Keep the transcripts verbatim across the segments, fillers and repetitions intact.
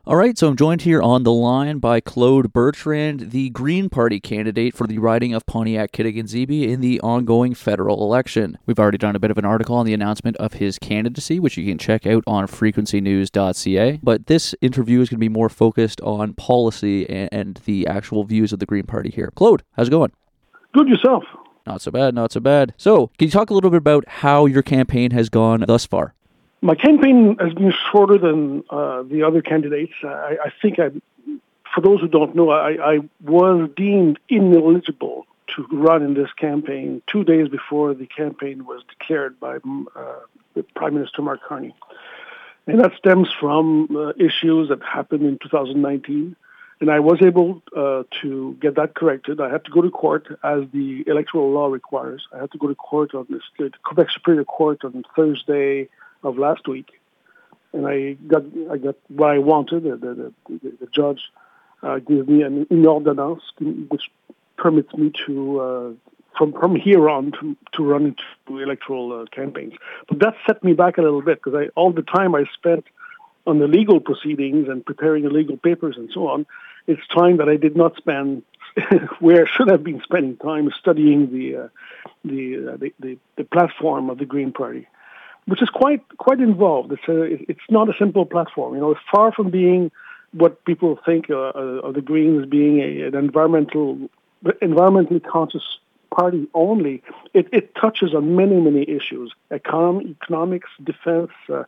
All right, so I'm joined here on the line by Claude Bertrand, the Green Party candidate for the riding of Pontiac-Kittatinzebe in the ongoing federal election. We've already done a bit of an article on the announcement of his candidacy, which you can check out on frequency news dot c a. But this interview is going to be more focused on policy and, and the actual views of the Green Party here. Claude, how's it going? Good, yourself? Not so bad, not so bad. So, can you talk a little bit about how your campaign has gone thus far? My campaign has been shorter than uh, the other candidates. I, I think, I, for those who don't know, I, I was deemed ineligible to run in this campaign two days before the campaign was declared by uh, Prime Minister Mark Carney. And that stems from uh, issues that happened in two thousand nineteen. And I was able uh, to get that corrected. I had to go to court as the electoral law requires. I had to go to court on this, the Quebec Superior Court on Thursday of last week, and I got I got what I wanted. The, the, the, the judge uh, gave me an une ordonnance, which permits me to uh, from from here on to, to run into electoral uh, campaigns. But that set me back a little bit because I all the time I spent on the legal proceedings and preparing the legal papers and so on. It's time that I did not spend where I should have been spending time studying the uh, the, uh, the the the platform of the Green Party, which is quite quite involved. It's a, it's not a simple platform. You know, it's far from being what people think uh, of the Greens being a, an environmental, environmentally conscious party only. It, it touches on many, many issues: Econ- economics, defense, uh,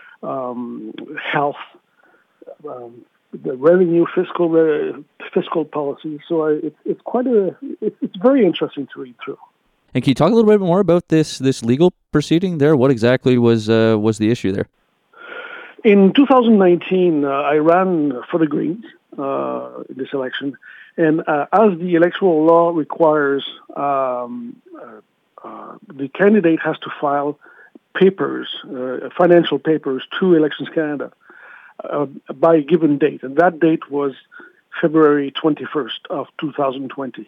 um, health, um, the revenue, fiscal uh, fiscal policy. So I, it, it's quite a it, it's very interesting to read through. And can you talk a little bit more about this this legal proceeding there? What exactly was uh, was the issue there? In two thousand nineteen, uh, I ran for the Greens uh, in this election, and uh, as the electoral law requires, um, uh, uh, the candidate has to file papers, uh, financial papers, to Elections Canada uh, by a given date, and that date was February twenty-first of two thousand twenty.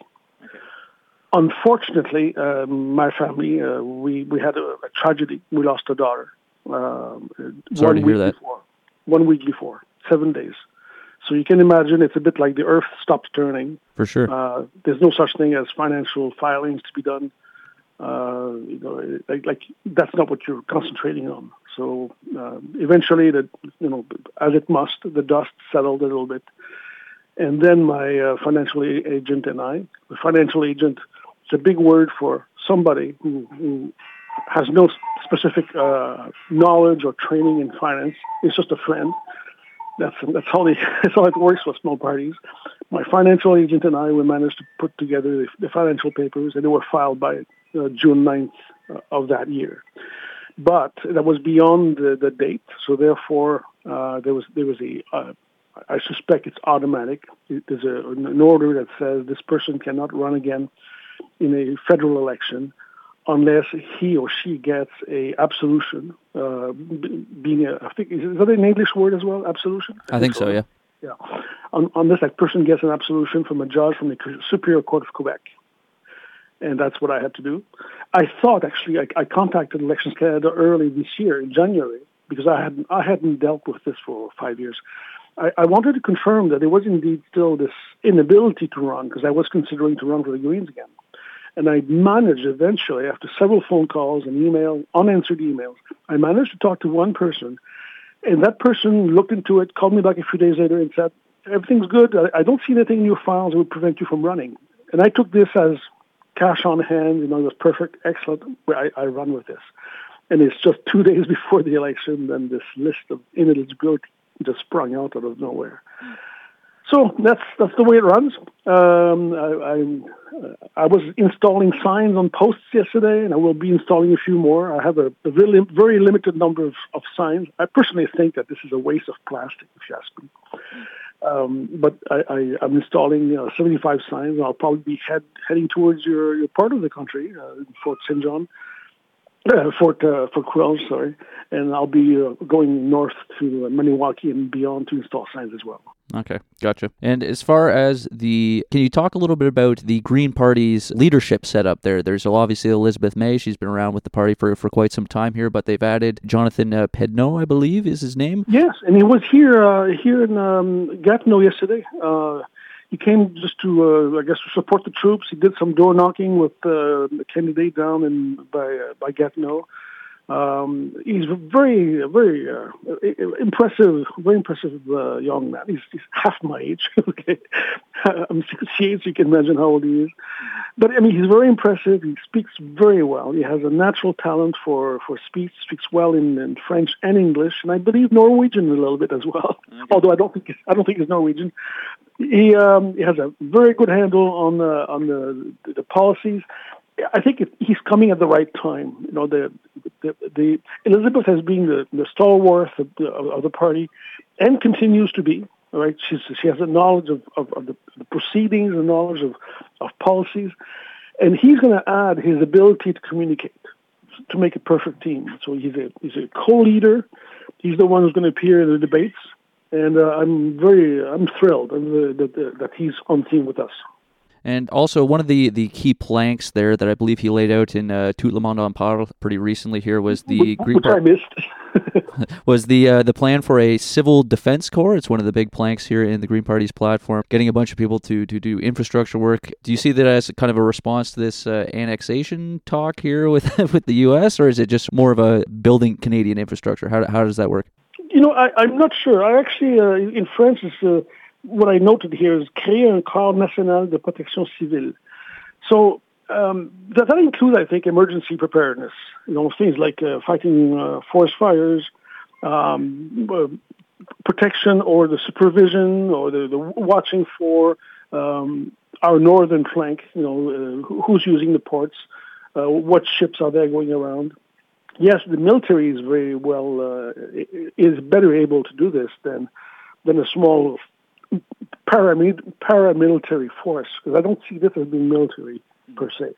Unfortunately, uh, my family, uh, we, we had a, a tragedy. We lost a daughter. Um, Sorry one to week hear that. Before, one week before, seven days. So you can imagine it's a bit like the earth stops turning. For sure. Uh, there's no such thing as financial filings to be done. Uh, you know, like, like that's not what you're concentrating on. So uh, eventually, that you know, as it must, the dust settled a little bit. And then my uh, financial agent and I, the financial agent, it's a big word for somebody who, who has no specific uh, knowledge or training in finance. It's just a friend. That's that's how they, that's how it works with small parties. My financial agent and I, we managed to put together the, the financial papers, and they were filed by uh, June ninth uh, of that year. But that was beyond the, the date, so therefore uh, there was there was a uh, I suspect it's automatic. There's a, an order that says this person cannot run again in a federal election unless he or she gets a absolution. Uh, being a, I think is that an English word as well? Absolution. I think so. Yeah. Yeah. Un- unless that person gets an absolution from a judge from the Superior Court of Quebec, and that's what I had to do. I thought actually I, I contacted Elections Canada early this year in January because I hadn't I hadn't dealt with this for five years. I, I wanted to confirm that there was indeed still this inability to run because I was considering to run for the Greens again. And I managed eventually, after several phone calls and email, unanswered emails, I managed to talk to one person. And that person looked into it, called me back a few days later and said, everything's good. I, I don't see anything in your files that would prevent you from running. And I took this as cash on hand. You know, it was perfect, excellent. I, I run with this. And it's just two days before the election, then this list of ineligibility just sprung out out of nowhere. So that's that's the way it runs. Um, I, I, I was installing signs on posts yesterday, and I will be installing a few more. I have a, a very, very limited number of, of signs. I personally think that this is a waste of plastic, if you ask me. Um, but I, I, I'm installing you know, seventy-five signs. I'll probably be head, heading towards your, your part of the country, uh, Fort Saint John. uh, Fort uh, Fort Quell, sorry, and I'll be uh, going north to uh, Maniwaki and beyond to install signs as well. Okay, gotcha. And as far as the, can you talk a little bit about the Green Party's leadership setup there? There's obviously Elizabeth May. She's been around with the party for, for quite some time here, but they've added Jonathan uh, Pedneau, I believe is his name. Yes, and he was here uh, here in um, Gatineau yesterday. Uh, he came just to, uh, I guess, to support the troops. He did some door knocking with uh, the candidate down in by uh, by Gatineau. Um, he's a very, very uh, impressive, very impressive uh, young man. He's, he's half my age. Okay, I'm sixty-eight, so you can imagine how old he is. But I mean, he's very impressive. He speaks very well. He has a natural talent for, for speech. Speaks well in, in French and English, and I believe Norwegian a little bit as well. Okay. Although I don't think he's, I don't think he's Norwegian. He um, he has a very good handle on the on the the policies. I think it, he's coming at the right time. You know, the the, the Elizabeth has been the, the stalwart of the, of the party, and continues to be. Right, she's she has a knowledge of, of, of the, the proceedings, a knowledge of, of policies, and he's going to add his ability to communicate to make a perfect team. So he's a he's a co-leader. He's the one who's going to appear in the debates, and uh, I'm very I'm thrilled that that he's on team with us. And also, one of the, the key planks there that I believe he laid out in uh, Tout le monde en parle pretty recently here was the Green Which Party. I missed. was the uh, the plan for a civil defense corps. It's one of the big planks here in the Green Party's platform, getting a bunch of people to, to do infrastructure work. Do you see that as kind of a response to this uh, annexation talk here with with the U S, or is it just more of a building Canadian infrastructure? How how does that work? You know, I, I'm not sure. I actually, uh, in French, it's... Uh, what I noted here is créer un corps national de protection civile. So um, that, that includes, I think, emergency preparedness. You know, things like uh, fighting uh, forest fires, um, uh, protection or the supervision or the, the watching for um, our northern flank. You know, uh, who's using the ports, uh, what ships are there going around. Yes, the military is very well uh, is better able to do this than than a small Paramid- paramilitary force, because I don't see this as being military per se.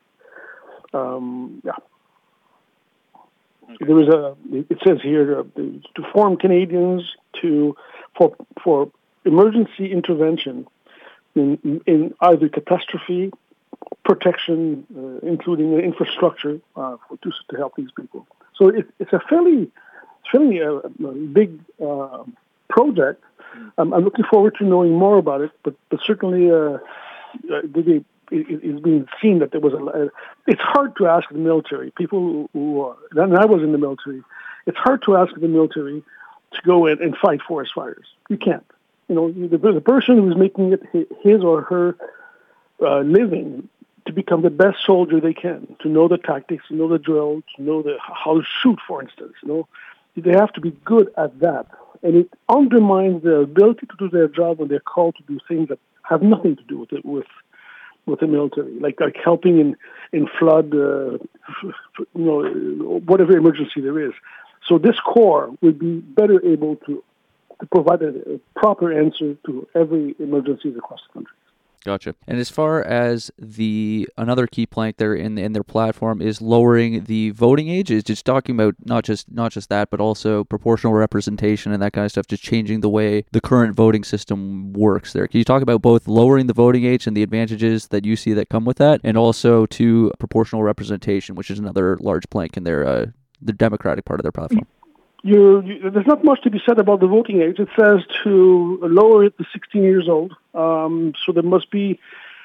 Um, yeah, okay. There is a. It says here uh, to form Canadians to for for emergency intervention in in either catastrophe, protection, uh, including infrastructure uh, for, to to help these people. So it, it's a fairly fairly uh, big uh, project. Um, I'm looking forward to knowing more about it, but, but certainly uh, it, it's being seen that there was a. It's hard to ask the military, people who are, and I was in the military, it's hard to ask the military to go in and fight forest fires. You can't. You know, the, the person who's making it his or her uh, living to become the best soldier they can, to know the tactics, to know the drill, to know the how to shoot, for instance. You know, they have to be good at that. And it undermines their ability to do their job when they're called to do things that have nothing to do with it, with with the military, like like helping in in flood, uh, you know, whatever emergency there is. So this corps would be better able to to provide a, a proper answer to every emergency across the country. Gotcha. And as far as the another key plank there in in their platform is lowering the voting age, is just talking about not just not just that, but also proportional representation and that kind of stuff, just changing the way the current voting system works there. Can you talk about both lowering the voting age and the advantages that you see that come with that, and also to proportional representation, which is another large plank in their uh, the Democratic part of their platform? You, you, there's not much to be said about the voting age. It says to lower it to sixteen years old. Um, so there must be.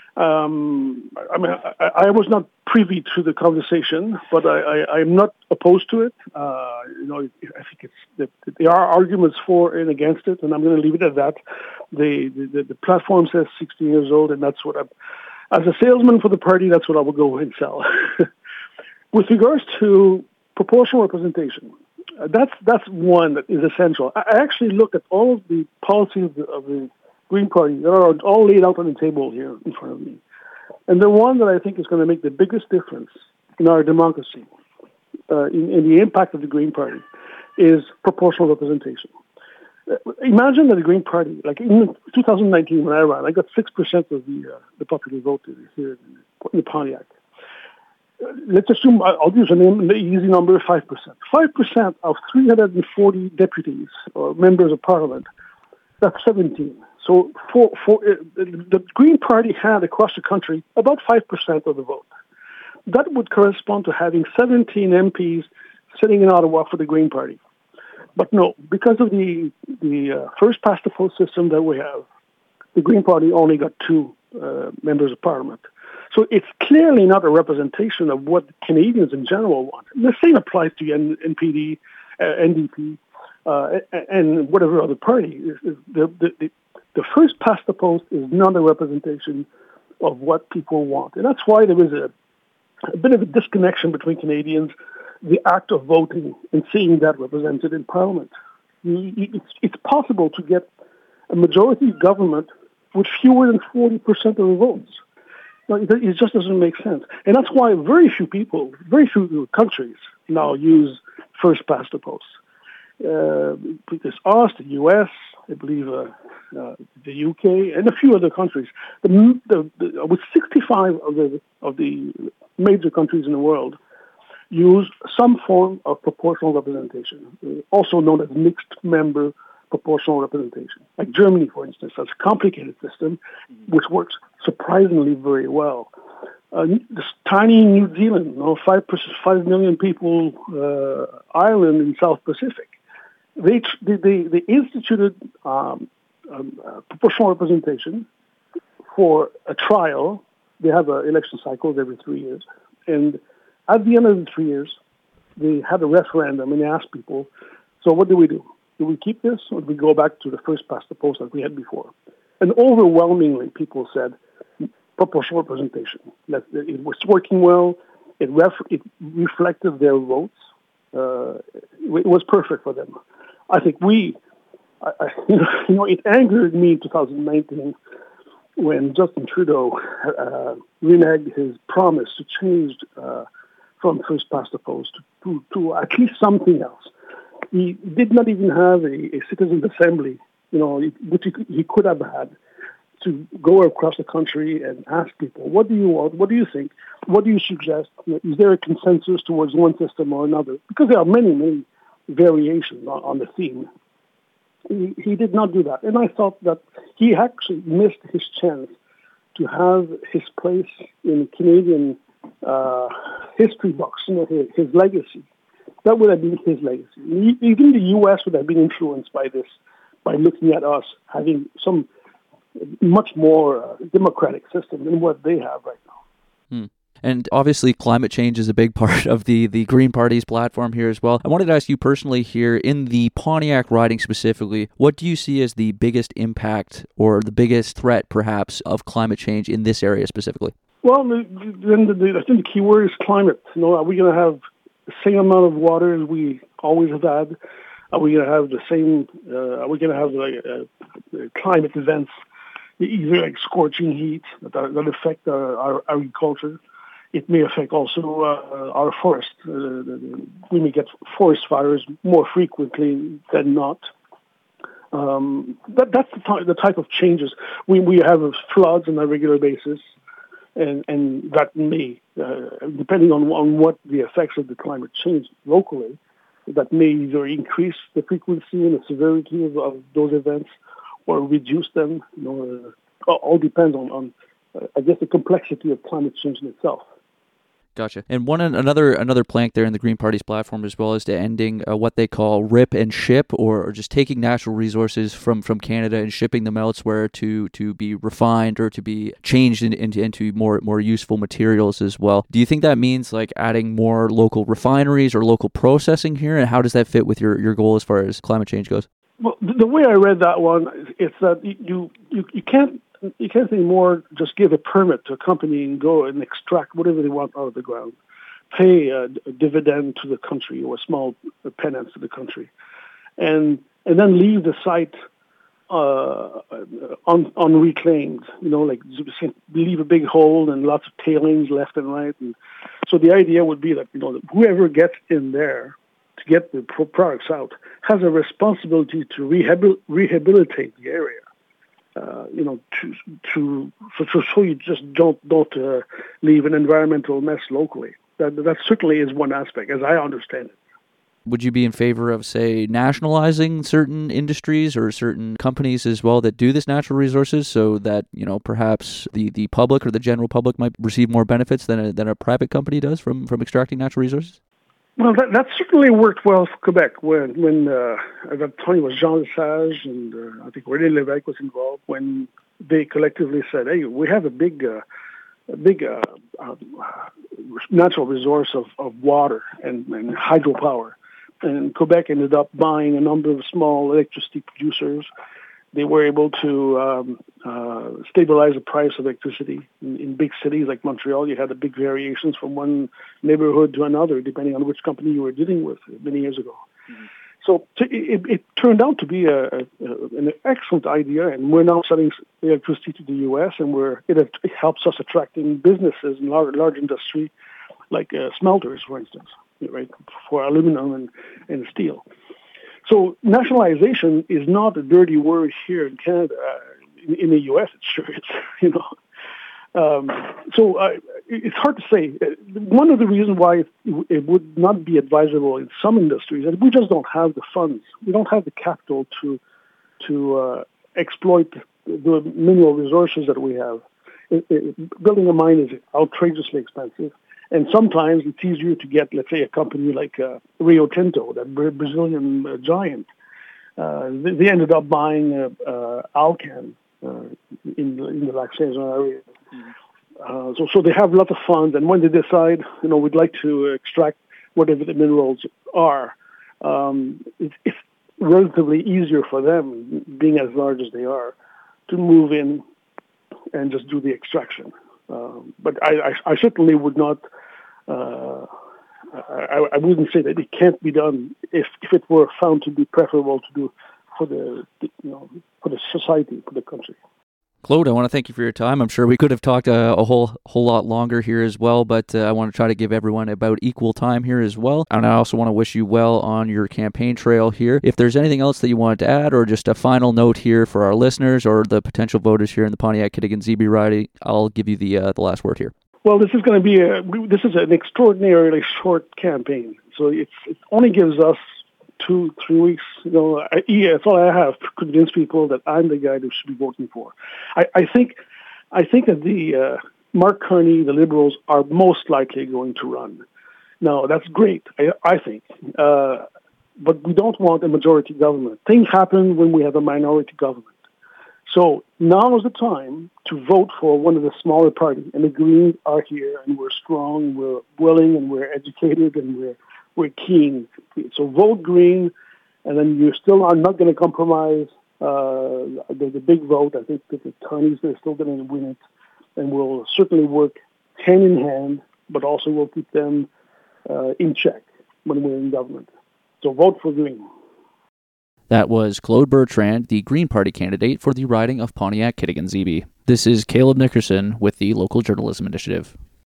Um, I mean, I, I was not privy to the conversation, but I, I, I'm not opposed to it. Uh, you know, I think it's there are arguments for and against it, and I'm going to leave it at that. The the, the platform says sixteen years old, and that's what I'm. As a salesman for the party, that's what I will go and sell. With regards to proportional representation. Uh, that's that's one that is essential. I actually looked at all of the policies of the, of the Green Party that are all laid out on the table here in front of me. And the one that I think is going to make the biggest difference in our democracy, uh, in, in the impact of the Green Party, is proportional representation. Uh, imagine that the Green Party, like in two thousand nineteen when I ran, I got six percent of the uh, the popular vote here in, in Pontiac. let's assume, I'll use an easy number, five percent. five percent of three hundred forty deputies or members of parliament, that's seventeen. So for, for, uh, the Green Party had across the country about five percent of the vote. That would correspond to having seventeen M Ps sitting in Ottawa for the Green Party. But no, because of the, the uh, first past the post system that we have, the Green Party only got two uh, members of parliament. So it's clearly not a representation of what Canadians in general want. And the same applies to N- NPD, uh, N D P, uh, and whatever other party. The, the, the, the first past the post is not a representation of what people want. And that's why there is a, a bit of a disconnection between Canadians, the act of voting and seeing that represented in Parliament. It's, it's possible to get a majority government with fewer than forty percent of the votes. It just doesn't make sense. And that's why very few people, very few countries now use first past the post. Uh, because us, the U S, I believe uh, uh, the U K, and a few other countries. The, the, the, with sixty-five of the, of the major countries in the world use some form of proportional representation, also known as mixed member proportional representation. Like Germany, for instance, has a complicated system which works surprisingly very well. Uh, this tiny New Zealand, you know, five, five million people, uh, island in South Pacific, they they, they instituted um, um, uh, proportional representation for a trial. They have uh, election cycles every three years. And at the end of the three years, they had a referendum and they asked people, so what do we do? Do we keep this, or do we go back to the first past the post that we had before? And overwhelmingly, people said proportional representation. That it was working well. It, ref- it reflected their votes. Uh, it was perfect for them. I think we, I, I, you know, it angered me in two thousand nineteen when Justin Trudeau uh, reneged his promise to change uh, from first past the post to, to at least something else. He did not even have a, a citizens' assembly, you know, which he, he could have had, to go across the country and ask people, what do you want? What do you think? What do you suggest? Is there a consensus towards one system or another? Because there are many, many variations on, on the theme. He, he did not do that. And I thought that he actually missed his chance to have his place in Canadian uh, history books, you know, his, his legacy. That would have been his legacy. Even the U S would have been influenced by this, by looking at us having some much more uh, democratic system than what they have right now. Hmm. And obviously climate change is a big part of the, the Green Party's platform here as well. I wanted to ask you personally here, in the Pontiac riding specifically, what do you see as the biggest impact or the biggest threat perhaps of climate change in this area specifically? Well, then the, the, I think the key word is climate. You know, are we going to have the same amount of water as we always have had? Are we going to have the same, uh, are we going to have like, uh, climate events, either like scorching heat that, are, that affect our, our agriculture? It may affect also uh, our forest. Uh, we may get forest fires more frequently than not. Um, that, that's the, t- the type of changes. We we have floods on a regular basis, and and that may, uh, depending on on what the effects of the climate change locally, that may either increase the frequency and the severity of, of those events, or reduce them. You know, uh, all depends on on uh, I guess the complexity of climate change in itself. Gotcha. And one another another plank there in the Green Party's platform as well is to ending uh, what they call rip and ship, or, or just taking natural resources from, from Canada and shipping them elsewhere to, to be refined or to be changed in, into into more more useful materials as well. Do you think that means like adding more local refineries or local processing here? And how does that fit with your, your goal as far as climate change goes? Well, the way I read that one, it's that you you, you can't You can't anymore just give a permit to a company and go and extract whatever they want out of the ground, pay a, a dividend to the country or a small penance to the country, and and then leave the site uh, un, unreclaimed. You know, like leave a big hole and lots of tailings left and right. And so the idea would be that, you know, whoever gets in there to get the products out has a responsibility to rehabil- rehabilitate the area. Uh, you know, to, to so, so you just don't don't uh, leave an environmental mess locally. That, that certainly is one aspect, as I understand it. Would you be in favor of, say, nationalizing certain industries or certain companies as well that do this natural resources so that, you know, perhaps the, the public or the general public might receive more benefits than a, than a private company does from, from extracting natural resources? Well, that, that certainly worked well for Quebec when, when uh, at that time it was Jean Lesage and uh, I think René Lévesque was involved when they collectively said, hey, we have a big... Uh, a big uh, uh, natural resource of, of water and, and hydropower. And Quebec ended up buying a number of small electricity producers. They were able to um, uh, stabilize the price of electricity. In, in big cities like Montreal, you had the big variations from one neighborhood to another, depending on which company you were dealing with many years ago. Mm-hmm. So it, it turned out to be a, a, an excellent idea, and we're now selling electricity to the U S, and we're, it, it helps us attracting businesses in large, large industry, like uh, smelters, for instance, right, for aluminum and, and steel. So nationalization is not a dirty word here in Canada. In, in the U S, it's sure it's, you know. Um, so uh, it's hard to say. One of the reasons why it, it would not be advisable in some industries is we just don't have the funds. We don't have the capital to to uh, exploit the mineral resources that we have. It, it, building a mine is outrageously expensive, and sometimes it's easier to get, let's say, a company like uh, Rio Tinto, that Brazilian uh, giant. Uh, they, they ended up buying uh, uh, Alcan uh, in, in the Lac Saint Jean area. Uh, so, so they have a lot of funds, and when they decide, you know, we'd like to extract whatever the minerals are, um, it, it's relatively easier for them, being as large as they are, to move in and just do the extraction. Um, but I, I, I certainly would not. Uh, I, I wouldn't say that it can't be done if, if it were found to be preferable to do for the, you know, for the society, for the country. Claude, I want to thank you for your time. I'm sure we could have talked a, a whole whole lot longer here as well, but uh, I want to try to give everyone about equal time here as well. And I also want to wish you well on your campaign trail here. If there's anything else that you wanted to add, or just a final note here for our listeners or the potential voters here in the Pontiac-Kitigan-Zibi riding, I'll give you the uh, the last word here. Well, this is going to be a this is an extraordinarily short campaign, so it's, it only gives us two, three weeks. You know, I, yeah, that's all I have to convince people that I'm the guy they should be voting for. I, I think, I think that the uh, Mark Carney, the Liberals, are most likely going to run. Now, that's great, I, I think, uh, but we don't want a majority government. Things happen when we have a minority government. So now is the time to vote for one of the smaller parties, and the Greens are here, and we're strong, we're willing, and we're educated, and we're we're keen. So vote Green, and then you still are not going to compromise uh, the, the big vote. I think that the Carneys are still going to win it, and we'll certainly work hand in hand, but also we'll keep them uh, in check when we're in government. So vote for Green. That was Claude Bertrand, the Green Party candidate for the riding of Pontiac-Kitigan-Zibi. This is Caleb Nickerson with the Local Journalism Initiative.